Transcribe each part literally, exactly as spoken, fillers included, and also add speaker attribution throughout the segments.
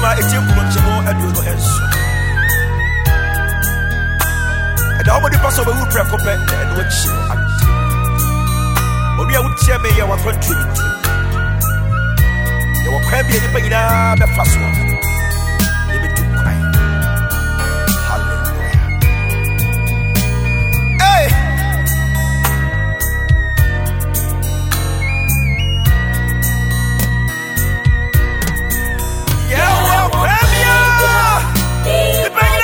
Speaker 1: Asa Etiempo Chemo Eduno Enso. And how many person will precope and which Obi a would tell me you were contributing. You were crabbing anything in the first one. You be too quiet. Hallelujah. Hey! Yeah, well, crabbing! The bang!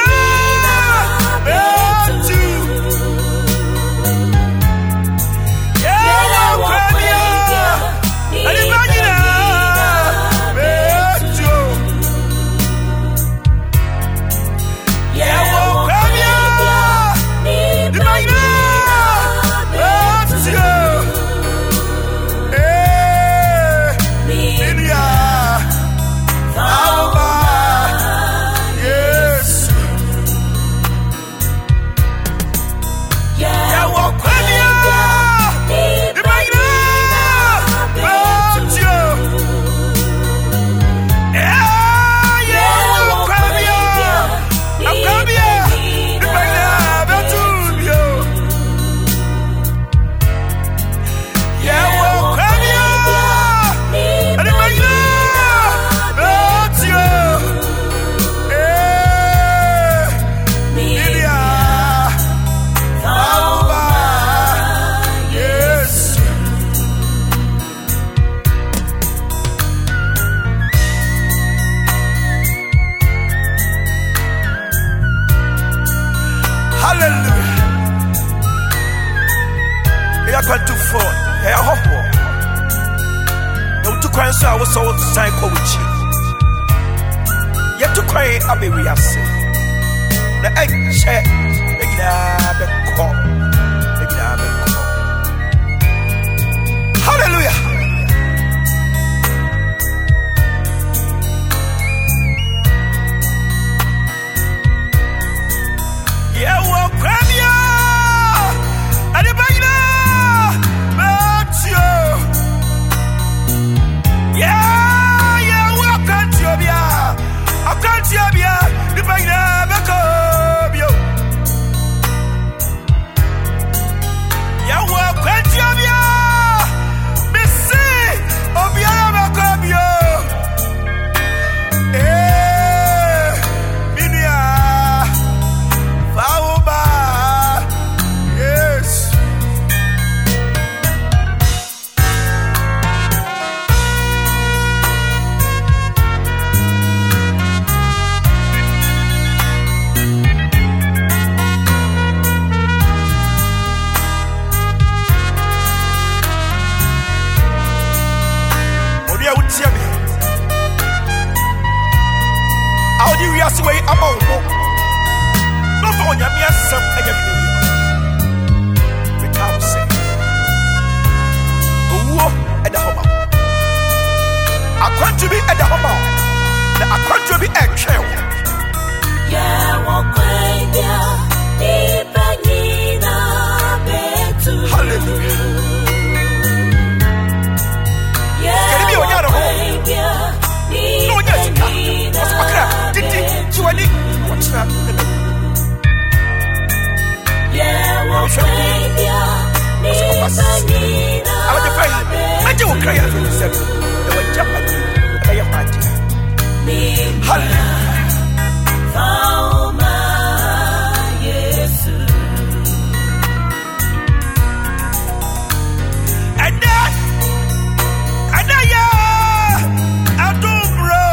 Speaker 1: So I was so psycho with you. Yet to cry, I'll be real sick. The egg check, the grab call, the grab call. Hallelujah. Yeah, well, grab ya. And the bagna, but you. Yeah, yeah, welcome to your beer. I've come to your beer. The bag never come, yo. Yeah, welcome to your beer. Missy, oh, beer never come, yo. Eh, Minia, Fauma, yes. How do you ask way about no for your mere son? I get the cow say, oh, at the home. I want to be at the home. I want to be at trail.
Speaker 2: Yeah, walk
Speaker 1: hallelujah.
Speaker 2: Yeah,
Speaker 1: can you be on your home? No, yes, what's my crap? Did you do any? What's that?
Speaker 2: Yeah, what's
Speaker 1: that? I want to pray. I do cry as you said. They were jumping. I am my dear. Hallelujah. And that, and that, yeah, I do, bro.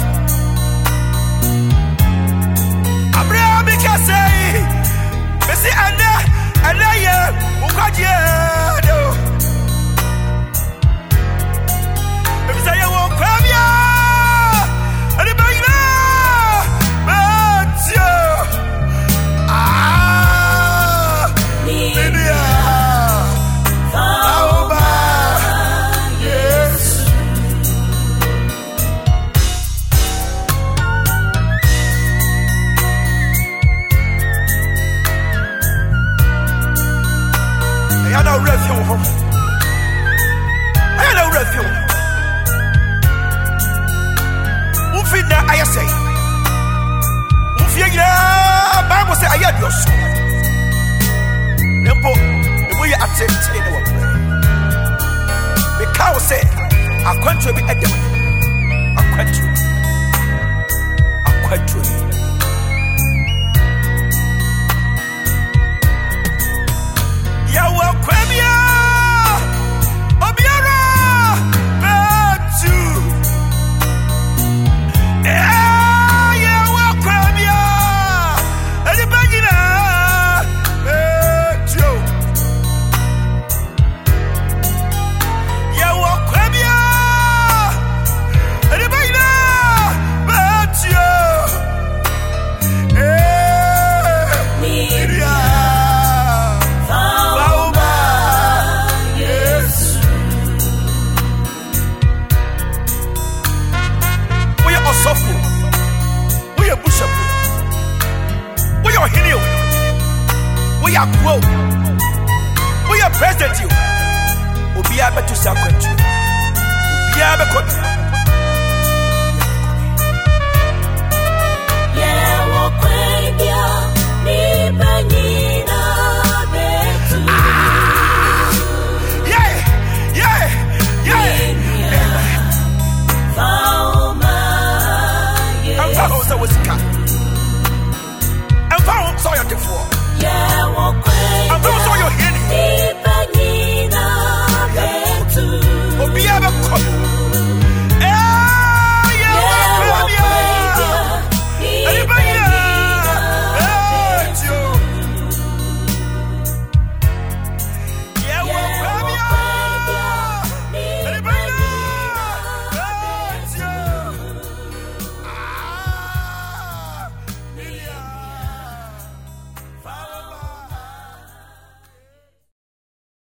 Speaker 1: Abraham, can say, Messi, and that, and that, yeah, who got you? If I walk. say. Ufia Bible say I had your soul. Nempo, the way you attempt in our prayer. The cow say, I can't be at them. I can't. I can't. Yawa kwemia obiara betu eh yawa kwemia edi bagina betu yawa kwemia edi bagina betu eh media we are bishop. We are healed. We are grow. We are present. You. We be able to sacrament. We be able to.